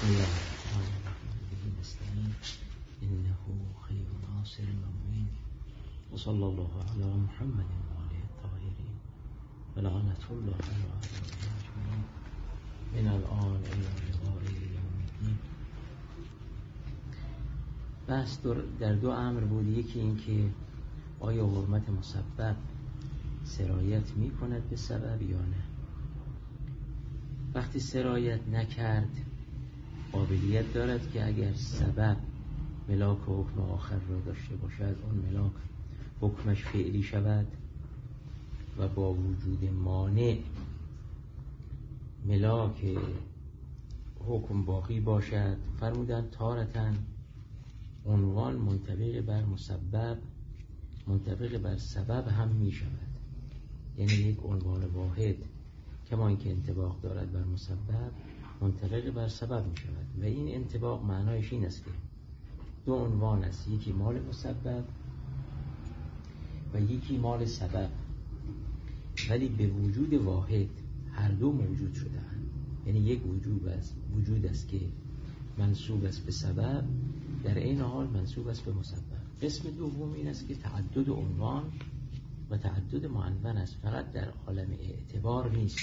بسم الله الرحمن الرحیم نستعین انه خیر ناصر و وصلی الله علی محمد و آله الطاهرین و لعنة الله علی اعدائهم اجمعین من الآن الی لقاء یوم الدین. بحث در دو امر بود. یکی این که آیا حرمت مسبب سرایت می کند به سبب یا نه. وقتی سرایت نکرد قابلیت دارد که اگر سبب ملاک حکم آخر را داشته باشد اون ملاک حکمش فعلی شود و با وجود مانع ملاک حکم باقی باشد. فرمودن تارتن عنوان منطبق بر مسبب منطبق بر سبب هم می شود، یعنی یک عنوان واحد کما اینکه انطباق دارد بر مسبب منطبق بر سبب می شود و این انطباق معنایش این است که دو عنوان است، یکی مال مسبب و یکی مال سبب، ولی به وجود واحد هر دو موجود شده‌اند. یعنی یک وجود است که منسوب است به سبب، در این حال منسوب است به مسبب. قسم دوم این است که تعدد عنوان و تعدد معنون است، فقط در عالم اعتبار نیست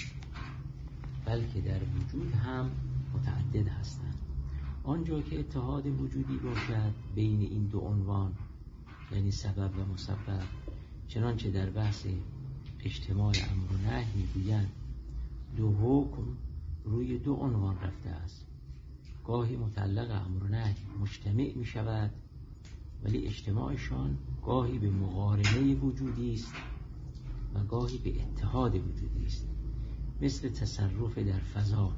بلکه در وجود هم متعدد هستند. آنجا که اتحاد وجودی باشد بین این دو عنوان یعنی سبب و مسبب، چنانچه در بحث اجتماع امر و نهی میگویند دو حکم روی دو عنوان رفته است، گاهی متعلق امر و نهی مجتمع می شود ولی اجتماعشان گاهی به مقارنه وجودی است و گاهی به اتحاد وجودی است. مثل تصرف در فضا،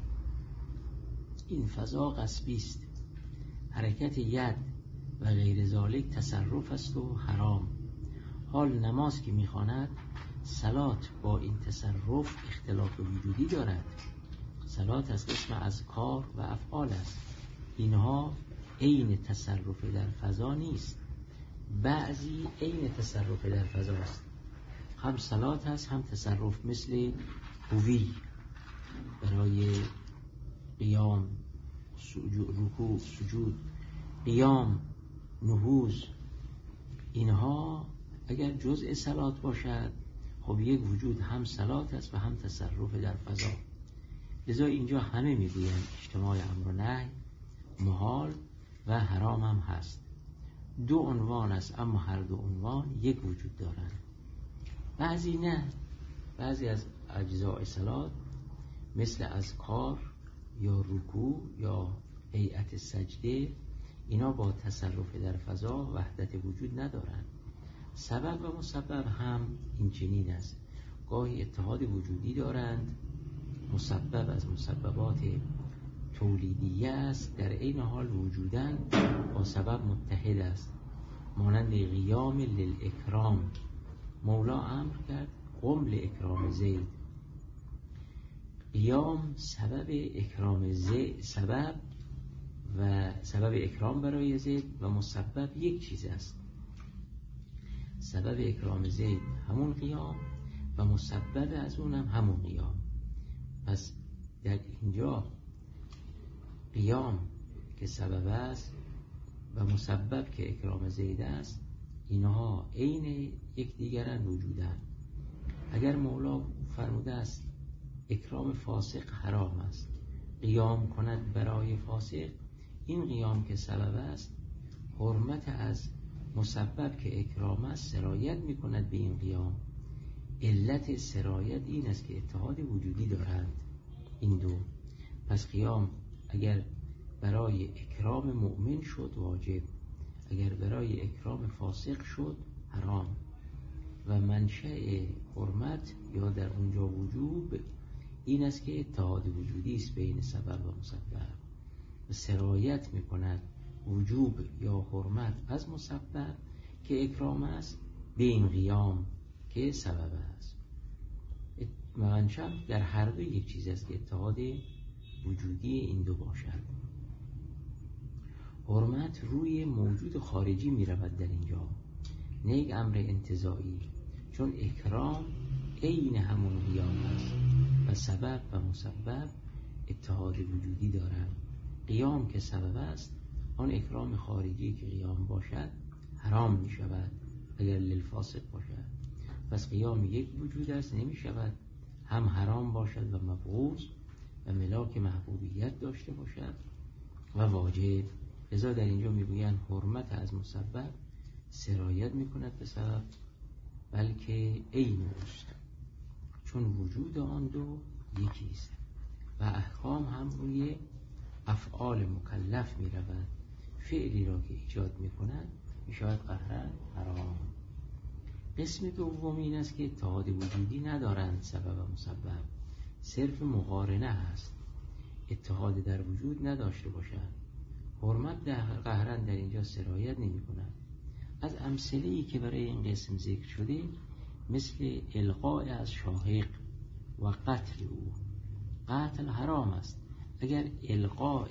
این فضا غصبی است، حرکت ید و غیر ذالک تصرف است و حرام. حال نماز که میخواند صلات با این تصرف اختلاف وجودی دارد. صلات از قسم اذکار و افعال است، اینها عین تصرف در فضا نیست، بعضی عین تصرف در فضا است. هم صلات هست هم تصرف، مثل هوی برای قیام، رکوع، سجود، قیام، نهوض، اینها اگر جزء صلات باشد خب یک وجود هم صلات است و هم تصرف در فضا. لذا اینجا همه میگویند اجتماع امر و نهی محال و حرام هم هست. دو عنوان است اما هر دو عنوان یک وجود دارند. بعضی نه، بعضی از اجزاء صلات مثل اذکار یا رکوع یا هیئت سجده اینا با تصرف در فضا وحدت وجود ندارند. سبب و مسبب هم این چنین است، گاهی اتحاد وجودی دارند. مسبب از مسببات تولیدیه است، در این حال وجودن با سبب متحد است، مانند قیام للاکرام. مولا امر کرد قم لاکرام زید. قیام سبب اکرام زید، سبب و سبب اکرام برای زید و مسبب یک چیز است. سبب اکرام زید همون قیام و مسبب از اونم همون قیام. پس در اینجا قیام که سبب است و مسبب که اکرام زید است اینها عین یکدیگرند وجودن. اگر مولا فرموده است اکرام فاسق حرام است، قیام کند برای فاسق، این قیام که سبب است حرمت از مسبب که اکرام است سرایت می کند به این قیام. علت سرایت این است که اتحاد وجودی دارند این دو. پس قیام اگر برای اکرام مؤمن شد واجب، اگر برای اکرام فاسق شد حرام. و منشأ حرمت یا در اونجا وجوب این است که اتحاد وجودی است بین سبب و مسبب و سرایت می کند وجوب یا حرمت از مسبب که اکرام است به این قیام که سبب است. منشأ در هر دو یک چیز است که اتحاد وجودی این دو باشد. حرمت روی موجود خارجی می رود در اینجا، نه یک امر انتزاعی، چون اکرام عین همون قیام است و سبب و مسبب اتحاد وجودی دارند. قیام که سبب است، آن اکرام خارجی که قیام باشد حرام می شود اگر للفاسق باشد. پس قیام یک وجود است، نمی شود هم حرام باشد و مبغوض و ملاک محبوبیت داشته باشد و واجب. لذا در اینجا میگویند حرمت از مسبب سرایت میکند به سبب، بلکه عین اوست، چون وجود آن دو یکی است و احکام هم روی افعال مکلف می رود. فعلی را که ایجاد می کند می شود قهرن حرام. قسم دوم این است که اتحاد وجودی ندارند سبب و مسبب، صرف مقارنه است، اتحاد در وجود نداشته باشند. حرمت قهرن در اینجا سرایت نمی کند. از امثله‌ای که برای این قسم ذکر شده مثل القاء از شاهق و قتل او. قتل حرام است. اگر القاء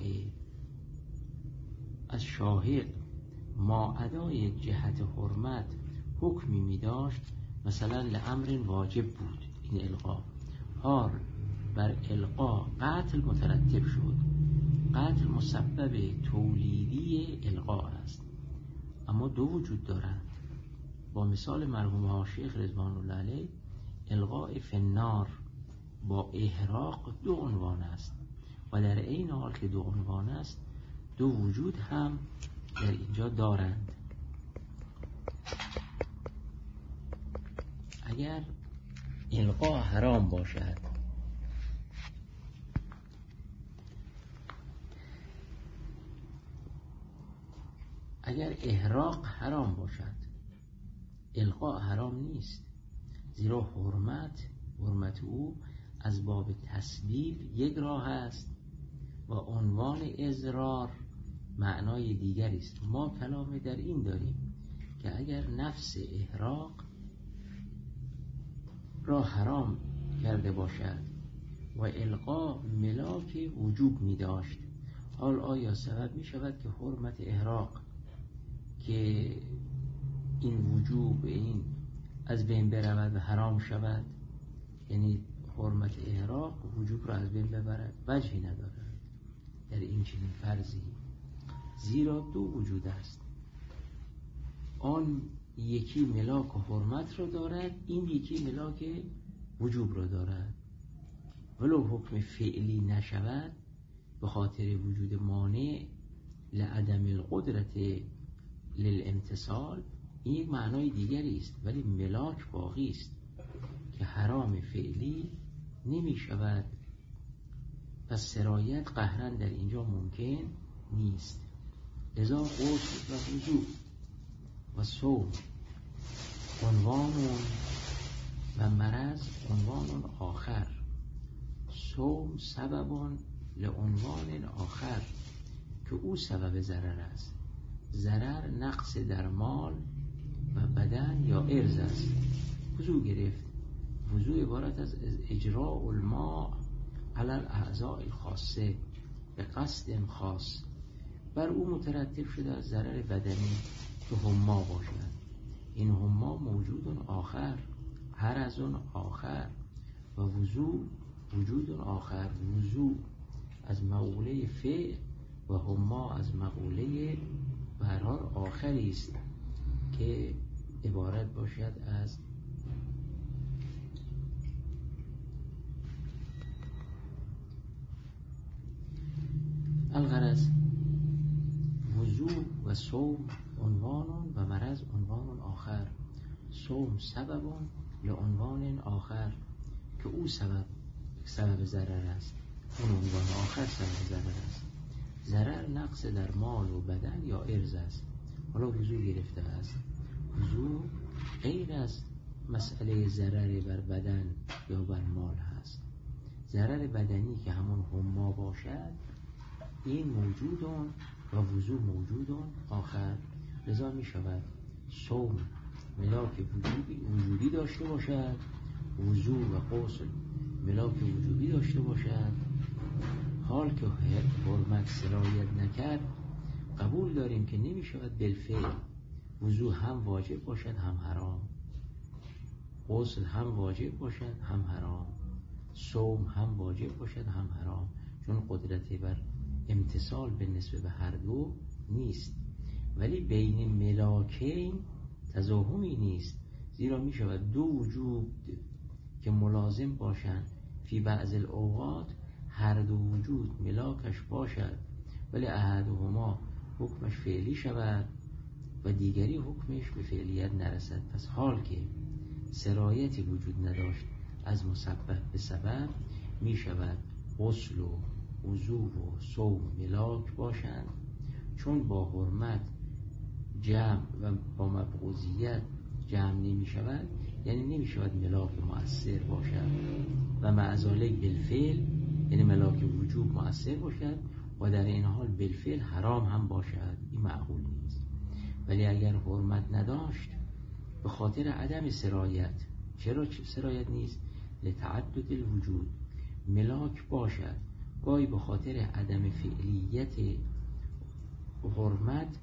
از شاهق ما ادای جهت حرمت حکمی می داشت، مثلا لامر واجب بود این القاء، حال بر القاء قتل مترتب شد، قتل مسبب تولیدی القاء است. اما دو وجود دارند. با مثال مرحوم شیخ رضوان الله علیه، القاء فی النار با احراق دو عنوان است و در این حال که دو عنوان است دو وجود هم در اینجا دارند. اگر القاء حرام باشد، اگر احراق حرام باشد، القاء حرام نیست، زیرا حرمت او از باب تسبیب یک راه است و عنوان اضرار معنای دیگری است. ما کلام در این داریم که اگر نفس احراق را حرام کرده باشد و القاء ملاک وجوب می داشت، حال آیا سبب می شود که حرمت احراق که این وجوب این از بین برود و حرام شود؟ یعنی حرمت احراق وجوب را از بین ببرد؟ وجهی ندارد در این چنین فرضی، زیرا دو وجود است. آن یکی ملاک حرمت را دارد، این یکی ملاک وجوب را دارد. ولو حکم فعلی نشود به خاطر وجود مانع لعدم القدرت للامتصال، این یک معنای دیگری است، ولی ملاک باقی است که حرام فعلی نمی شود. پس سرایت قهرن در اینجا ممکن نیست. لذا غسل و وضو و صوم عنوان و مرض عنوان آخر، صوم سبب لعنوان آخر که او سبب ضرر است. ضرر نقص در مال و بدن یا عرض است. وضو گرفت، وضو عبارت از اجراء الماء علی الاعضاء الخاصه به قصد خاص، بر او مترتب شده از ضرر بدنی که حما باشد. این حما موجود آخر، عرض آخر و وضو وجود آخر. وضو از مقوله فعل و حما از مقوله به هر حال آخری است که عبارت باشد از الغرض. وضو و صوم عنوان و مرض عنوان آخر. صوم سبب لعنوان آخر که او سبب ضرر است، اون عنوان آخر سبب ضرر است. ضرر نقص در مال و بدن یا عرض است. حالا وضو گرفته است، وضو غیر از مسئله ضرر بر بدن یا بر مال هست. ضرر بدنی که همون حما باشد این موجودون و وضو موجودون آخر. لذا می شود صوم ملاک وجودی داشته باشد، وضو و غسل ملاک وجودی داشته باشد. حال که حرمت سرایت نکرد قبول داریم که نمی شود بالفعل وضو هم واجب باشد هم حرام، غسل هم واجب باشد هم حرام، صوم هم واجب باشد هم حرام، چون قدرت بر امتصال به نسبت به هر دو نیست، ولی بین ملاکین تزاحمی نیست، زیرا می شود دو وجود که ملازم باشند فی بعض الاوقات هر دو وجود ملاکش باشد، ولی احدهما حکمش فعلی شود و دیگری حکمش به فعلیت نرسد. پس حال که سرایتی وجود نداشت از مسبب به سبب، می شود غسل و وضو و صوم ملاک باشند، چون با حرمت جمع و با مبعوضیت جمع نمی شود، یعنی نمی شود ملاک مؤثر باشد و معذالک بالفعل، یعنی ملاک وجوب مؤثر باشد و در این حال بالفعل حرام هم باشد. این معقول نیست. ولی اگر حرمت نداشت به خاطر عدم سرایت، چرا سرایت نیست؟ لتعدد الوجود، ملاک باشد، گاهی به خاطر عدم فعلیت حرمت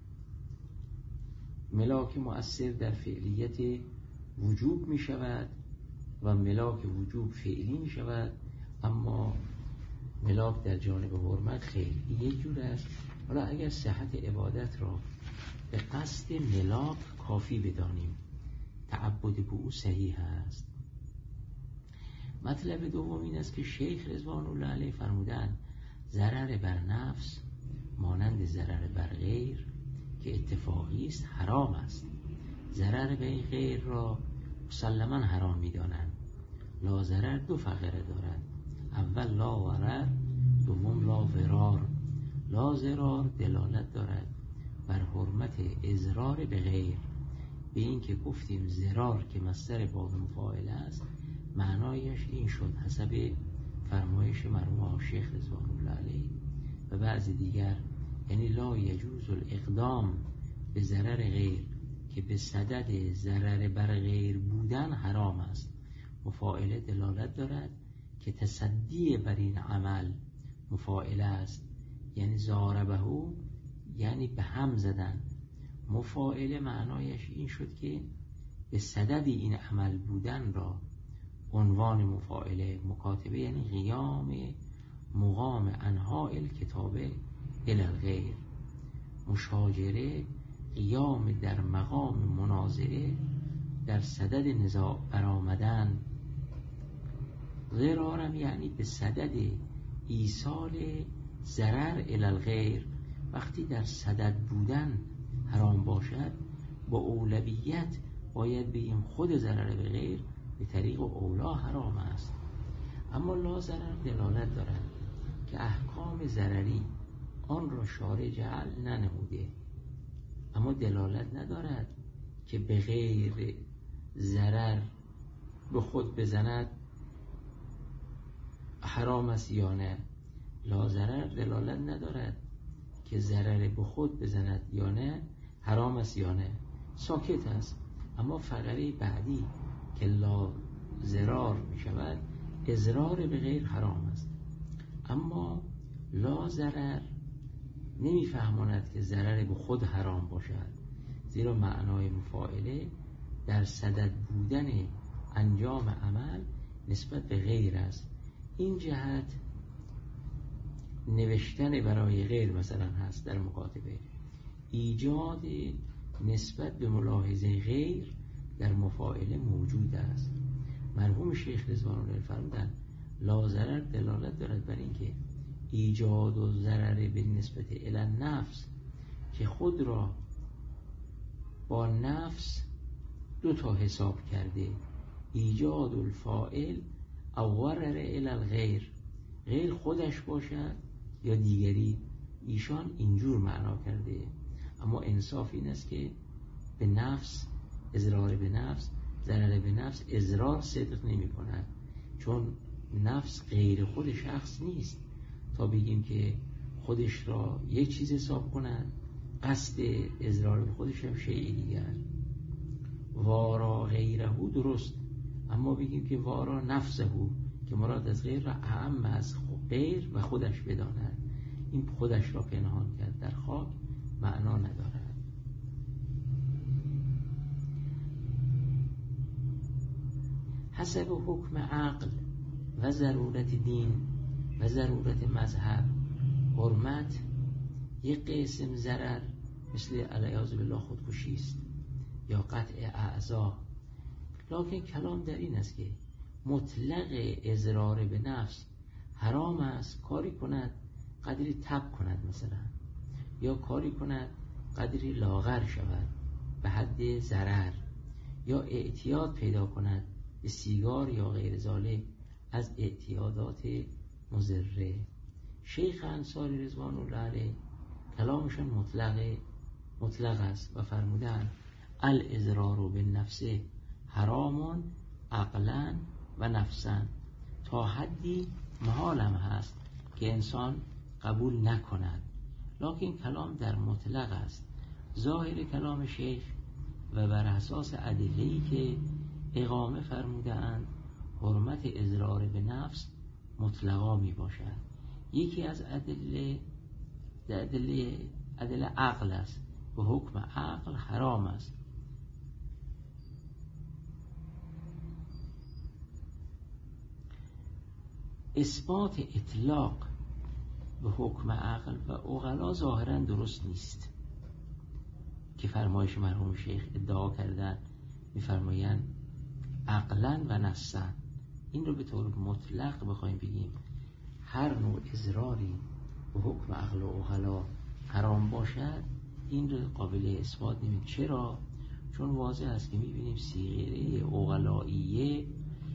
ملاک مؤثر در فعلیت وجوب می شود و ملاک وجوب فعلی می شود، اما ملاک در جانب حرمت خیر. این یک جور است. حالا اگر صحت عبادت را به قصد ملاک کافی بدانیم، تعبد به او صحیح است. مطلب دوم این است که شیخ رضوان الله علیه فرمودند ضرر بر نفس مانند ضرر بر غیر که اتفاقی است حرام است. ضرر به غیر را مسلما حرام می‌دانند. لا ضرر دو فقره دارد، اول لا ضرر، دوم لا ضرار. لا ضرار دلالت دارد بر حرمت اضرار به غیر، به این که گفتیم ضرار که مصدر باب مفاعله است، معنایش این شد حسب فرمایش مرحوم شیخ رضوان الله علیه و بعض دیگر، یعنی لا یجوز الاقدام به ضرر غیر که به صدد ضرر بر غیر بودن حرام است. مفاعله دلالت دارد که تصدی بر این عمل مفاعله است، یعنی ضاربه، یعنی به هم زدن. مفاعله معنایش این شد که به صدد این عمل بودن را عنوان مفاعله مکاتبه، یعنی قیام مقام انواع الکتابه الی الغیر. مشاجره قیام در مقام مناظره در صدد نزاع برآمدن. ضرارم یعنی به صدد ایصال ضرر الی الغیر. وقتی در صدد بودن حرام باشد، با اولویت باید بگیم خود ضرر به غیر به طریق اولا حرام است. اما لا ضرر دلالت دارد که احکام ضرری آن را شارع جعل ننموده، اما دلالت ندارد که به غیر ضرر به خود بزند حرام است یا نه. لا ضرر دلالت ندارد که ضرر به خود بزند یا نه حرام است یا نه، ساکت است. اما فقره بعدی که لا ضرار می شود، اضرار به غیر حرام است. اما لا ضرر نمی فهماند که ضرر به خود حرام باشد، زیرا معنای مفاعله در صدد بودن انجام عمل نسبت به غیر است. این جهت نوشتن برای غیر مثلا هست در مکاتبه، ایجاد نسبت به ملاحظه غیر در مفاعله موجود است. مرحوم شیخ رضوان الله فرمودند لا ضرر دلالت دارد بر اینکه ایجاد و ضرر به نسبت الی النفس که خود را با نفس دو تا حساب کرده، ایجاد الفاعل او ضرر الی الغیر، غیر خودش باشد یا دیگری، ایشان اینجور معنا کرده. اما انصاف این است که به نفس اضرار به نفس، ضرر به نفس اضرار صدق نمی کند، چون نفس غیر خود شخص نیست تا بگیم که خودش را یک چیز حساب کند، قصد اضرار به خودش هم شیء دیگر. وارا غیره درست، اما بگیم که وارا نفسه که مراد از غیر را اعم از غیر و خودش بداند، این خودش را پنهان کرد در خاک معنا ندارد. حسب حکم عقل و ضرورت دین و ضرورت مذهب حرمت یک قسم ضرر مثل علیاذ بالله خودکشی است یا قطع اعضا، لکن کلام در این است که مطلق اضرار به نفس حرام است. کاری کند قدری تب کند مثلا، یا کاری کند قدری لاغر شود به حد ضرر، یا اعتیاد پیدا کند به سیگار یا غیر ذالک از اعتیادات مضره. شیخ انصاری رضوان الله علیه کلامشان مطلق است و فرمودند الاضرار بالنفس حرام عقلا و نفسا. تا حدی محالم هست که انسان قبول نکند، لکن کلام در مطلق است. ظاهر کلام شیخ و بر اساس ادله‌ای که اقامه فرمودند حرمت اضرار به نفس مطلقا می باشد. یکی از ادله عقل است، به حکم عقل حرام است. اثبات اطلاق به حکم عقل و عقلا ظاهرا درست نیست که فرمایش مرحوم شیخ ادعا کردن، می‌فرمایند عقلا و نصا. این رو به طور مطلق بخوایم بگیم هر نوع اضراری به حکم عقل و عقلا حرام باشد، این رو قابل اثبات نمیم. چرا؟ چون واضح است که می‌بینیم صیغه عقلائیه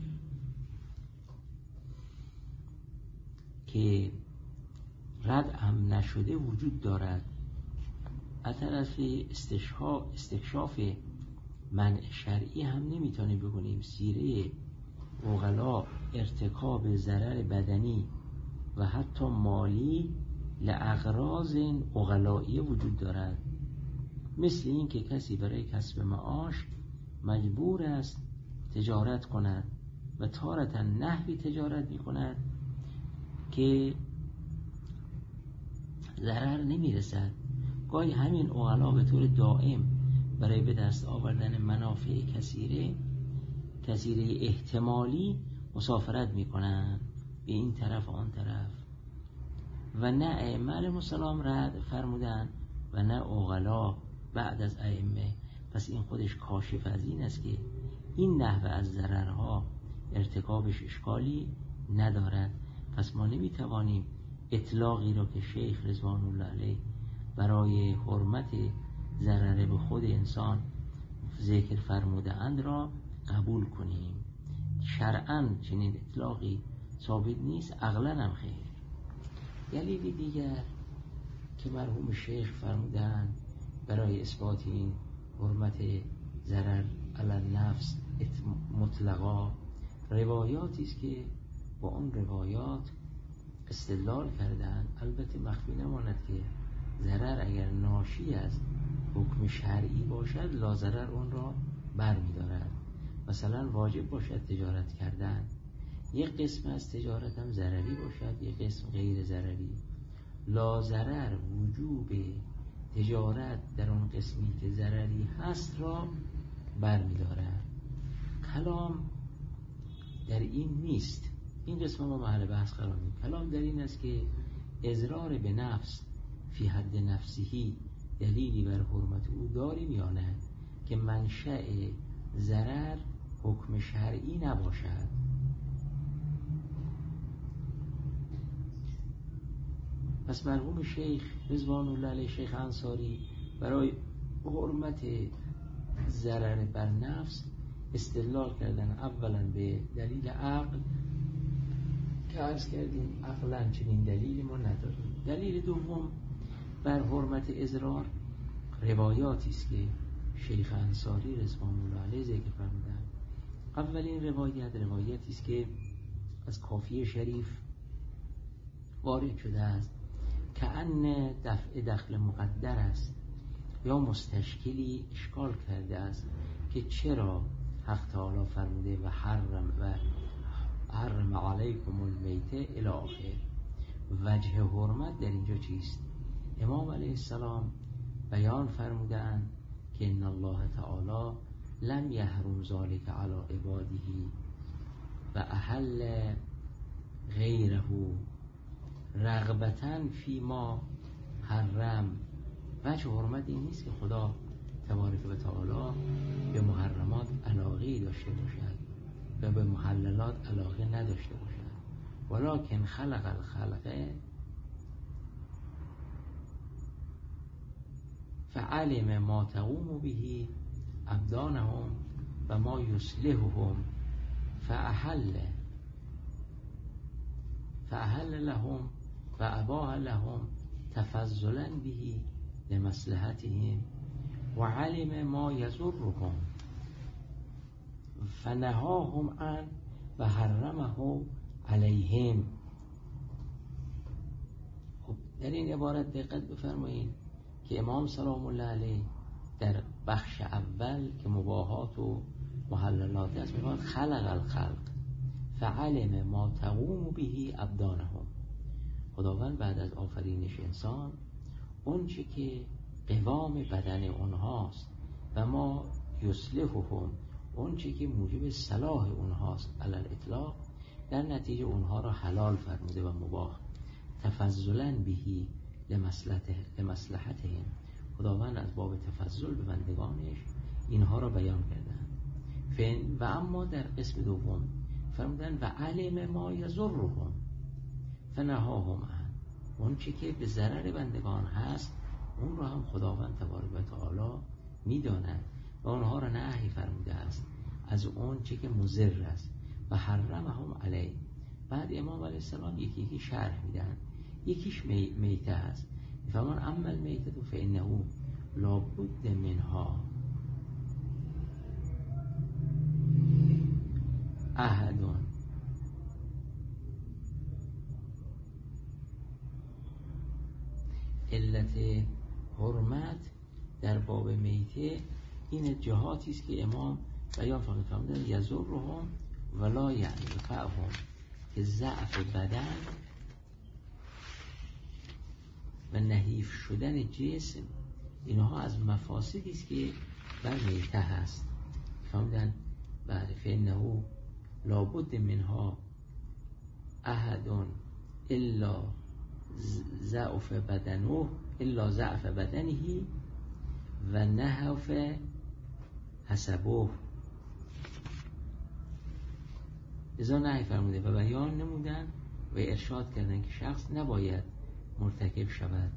که رد هم نشده وجود دارد. از طرف استکشاف منع شرعی هم نمیتونیم بکنیم سیره عقلا ارتکاب ضرر بدنی و حتی مالی لاغراض عقلائیه وجود دارد، مثل این که کسی برای کسب معاش مجبور است تجارت کند و تارة نحوی تجارت میکند که ضرر نمیرسد. گاهی همین عقلا به طور دائم برای به دست آوردن منافع کثیره احتمالی مسافرت میکنن به این طرف و آن طرف، و نه ائمه علیهم السلام رد فرمودن و نه عقلا بعد از ائمه. پس این خودش کاشف از این است که این نحوه از ضررها ارتکابش اشکالی ندارد. پس ما نمیتوانیم اطلاقی را که شیخ رضوان الله علیه برای حرمت ضرر به خود انسان ذکر فرموده اند را قبول کنیم. شرعاً چنین اطلاقی ثابت نیست، عقلاً هم خیر. دلیل دیگر که مرحوم شیخ فرمودند برای اثبات این حرمت ضرر علی النفس مطلقا روایاتی است که با اون روایات استدلال کردن. البته مخفی نماند که ضرر اگر ناشی از حکم شرعی باشد لا ضرر اون را بر می دارد. مثلا واجب باشد تجارت کردن، یک قسم از تجارت هم ضرری باشد، یک قسم غیر ضرری. لا ضرر وجوب تجارت در اون قسمی که ضرری هست را بر می دارد. کلام در این نیست. این قسم ما محل بحث قرار میدیم. کلام در این است که اضرار به نفس فی حد نفسهی دلیلی بر حرمت او داریم یا نه، که منشأ ضرر حکم شرعی نباشد. پس مرحوم شیخ رضوان الله علیه شیخ انصاری برای حرمت ضرر بر نفس استدلال کردن اولا به دلیل عقل که عرض کردیم عقلا چنین دلیلی ما نداریم. دلیل دوم بر حرمت اضرار روایاتی است که شیخ انصاری رضوان الله علیه ذکر فرمودند. اولین روایتی است که از کافی شریف وارد شده است که ان دفع دخل مقدر است، یا مستشکلی اشکال کرده است که چرا حق تعالی فرموده و حرم علیکم المیته الی آخر. وجه حرمت در اینجا چیست؟ امام علیه السلام بیان فرمودند که ان الله تعالی لم یحرم ذلک علی عباده و احل غیره رغبتاً فی ما حرم. وجه حرمت این نیست که خدا تبارک و تعالی به محرمات علاقه‌ای داشته باشد و به محللات علاقه نداشته باشد، ولکن خلق الخلق فعلم ما تقوم به ابدانهم و ما یصلحهم فأحل لهم و اباح لهم تفضلا به لمصلحتهم و علم ما یضرهم فنهاهم عن و حرمه علیهم. خب در این عبارت دقت بفرمایید که امام سلام الله علیه در بخش اول که مباحات و محللات است میگوید خلق الخلق فعلم ما تقوم به ابدانهم. خداوند بعد از آفرینش انسان اون چی که قوام بدن اونهاست و ما یصلحهم اون چی که موجب صلاح اونهاست علی الاطلاق، در نتیجه اونها را حلال فرموده و مباح، تفضلا بهی لمصلحتهم. خداوند از باب تفضل به بندگانش اینها را بیان کردن. و اما در قسم دوم فرمودن و علم ما یضرهم فنهاهم عن، اون چی که به ضرر بندگان هست اون رو هم خداوند تبارک و تعالی میداند و اونها را نهی فرموده است از اون چی که مضر است و حرمهم علیه. بعد امام علیه السلام یکی یکی شرح میدن. یکیش میته هست، فمن اما المیته فانه لابد منها احدون علت حرمت در باب میته این جهاتی است که امام بیان فرمودن یضرهم ولا ینفعهم، که ضعف بدن و نحیف شدن جسم اینها از مفاسدی است که بر میته هست. فرمودن بله فانه لابد منها احدون الا ضعف بدنه و نحف حسبه. ازا نهی فرموده و بیان نمودن و ارشاد کردن که شخص نباید مرتکب شود.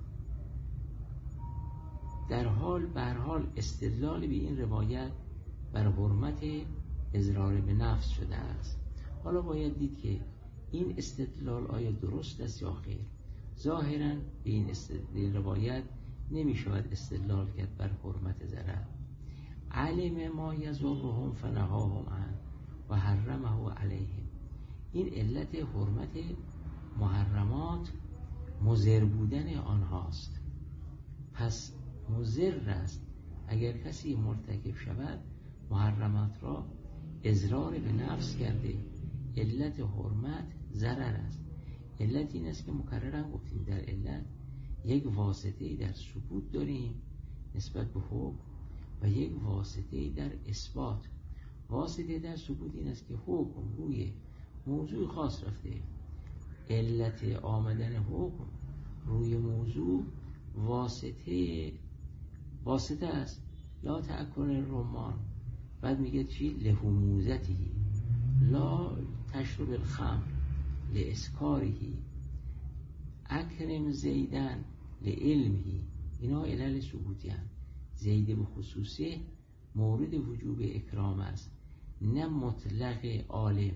در حال به هر حال استدلال به این روایت بر حرمت اضرار به نفس شده است. حالا باید دید که این استدلال آیا درست است یا خیر. ظاهراً به این روایت نمی شود استدلال کرد بر حرمت ضرر. علم ما یضرهم فنهاهم عنه و حرمه علیهم. این علت حرمت محرمات مضر بودن آنهاست. پس مضر است اگر کسی مرتکب شود محرمات را اضرار به نفس کرده. علت حرمت ضرر است. علت این است که مکررن گفتیم در علت یک واسطه‌ای در ثبوت داریم نسبت به حکم و یک واسطه‌ای در اثبات. واسطه در ثبوت این است که حکم روی موضوع خاص رفته، علت آمدن حکم روی موضوع واسطه است. لا تأکل الرمان، بعد میگه چی؟ لهموزتی، لا تشرب الخمر لاسکارهی، اکرم زیدن لعلمهی. اینا علل ثبوتی هستند. زید به خصوصه مورد وجوب اکرام است، نه مطلق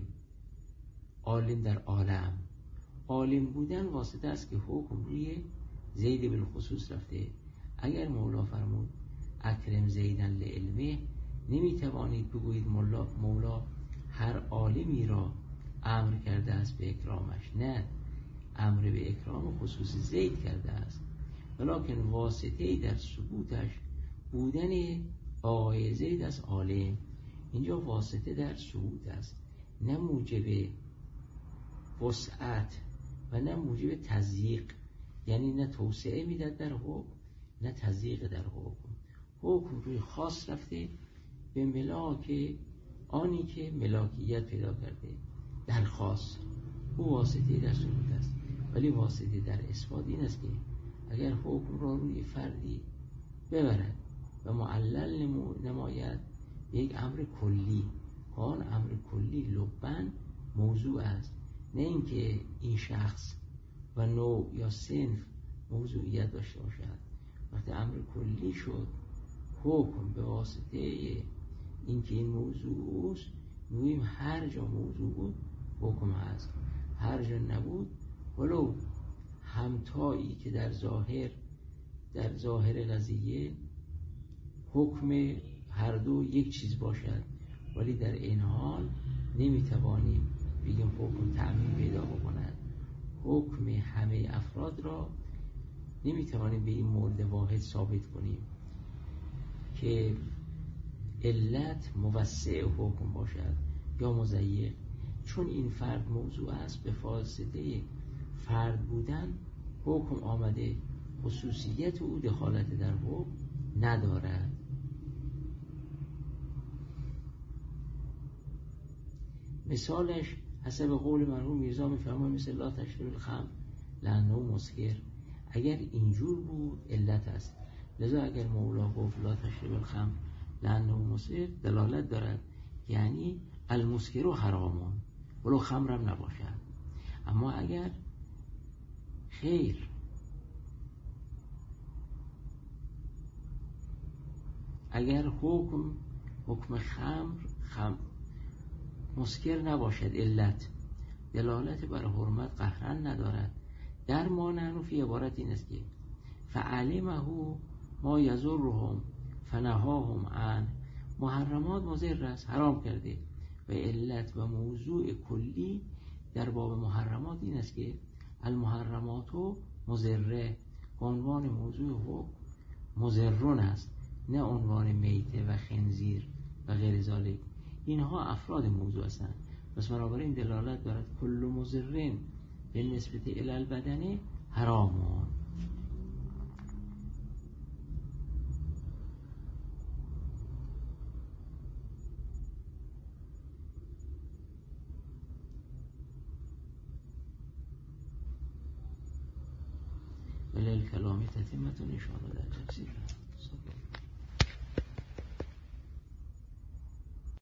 عالم در عالم بودن واسطه است که حکم روی زید بالخصوص رفته. اگر مولا فرمود اکرم زیدن لعلمه، نمیتوانید بگویید مولا هر عالمی را امر کرده است به اکرامش. نه، امر به اکرام خصوص زید کرده است، ولکن واسطه‌ای در ثبوتش بودن آقای زید از عالم. اینجا واسطه در ثبوت است، نه موجب وسعت و نه موجب تضییق، یعنی نه توسعه میداد در حکم نه تضییق در حکم. حکم روی خاص رفته به ملاک آنی که ملاکیت پیدا کرده در خاص، او واسطه در ثبوت است. ولی واسطه در اثبات این است که اگر حکم را روی فردی ببرد و معلل نماید به یک امر کلی، آن امر کلی لباً موضوع است، نه اینکه این شخص و نوع یا صنف موضوعیت داشته باشد. وقتی امر کلی شد، حکم به واسطه اینکه این موضوع است، میگوییم هر جا موضوع بود حکم هست، هر جا نبود ولو همتایی که در ظاهر قضیه حکم هر دو یک چیز باشد، ولی در این حال نمیتوانیم بگیم حکم تعمیم پیدا بکند. حکم همه افراد را نمیتوانیم به این مورد واحد ثابت کنیم که علت موسع حکم باشد یا مضیق، چون این فرد موضوع است، به واسطه فرد بودن حکم آمده، خصوصیت او دخالت در حکم ندارد. مثالش حسب قول مرحوم میرزا میفرماید مثل لا تشرب الخمر لانه مسکر. اگر اینجور بود علت است، لذا اگر مولا گفت لا تشرب الخمر لانه مسکر دلالت دارد یعنی المسکر و حرامون ولو خمرم نباشد. اما اگر خیر، اگر حکم خمر مسکر نباشد، علت دلالت بر حرمت قهرن ندارد. در ما نحنفی عبارت این است که فعلمه ما یضرهم فنهاهم عنه، محرمات مضر است، حرام کرده، و علت و موضوع کلی در باب محرمات این است که المحرمات مضره، عنوان موضوع حکم مضرون است، نه عنوان میته و خنزیر و غیر ذالک. اینها افراد موضوع هستند. پس بنابراین دلالت دارد کل مضرن به نسبت الی البدن حرامون. ولی کلامی تتیمتون اشاره در تفسیر